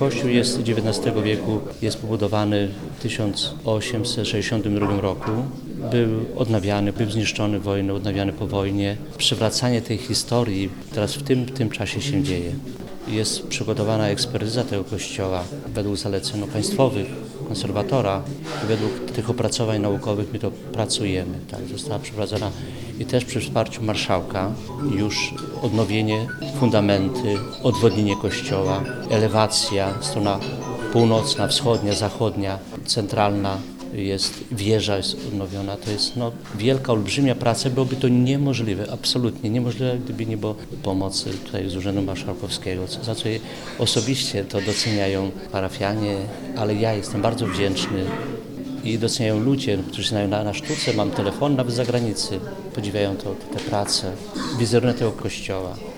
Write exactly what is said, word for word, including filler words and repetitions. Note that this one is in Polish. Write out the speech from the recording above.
Kościół jest z dziewiętnastego wieku, jest pobudowany w tysiąc osiemset sześćdziesiątym drugim roku. Był odnawiany, był zniszczony wojną, odnawiany po wojnie. Przywracanie tej historii teraz w tym, w tym czasie się dzieje. Jest przygotowana ekspertyza tego kościoła według zaleceń no, państwowych, konserwatora i według tych opracowań naukowych my to pracujemy. Tak, została przeprowadzona i też przy wsparciu marszałka już odnowienie, fundamenty, odwodnienie kościoła, elewacja, strona północna, wschodnia, zachodnia, centralna. Jest wieża, jest odnowiona. To jest no, wielka, olbrzymia praca. Byłoby to niemożliwe, absolutnie niemożliwe, gdyby nie było pomocy tutaj z Urzędu Marszałkowskiego, za co osobiście to doceniają parafianie, ale ja jestem bardzo wdzięczny i doceniają ludzie, którzy znają na, na sztuce. Mam telefon nawet z zagranicy, podziwiają to, te prace, wizerunek tego kościoła.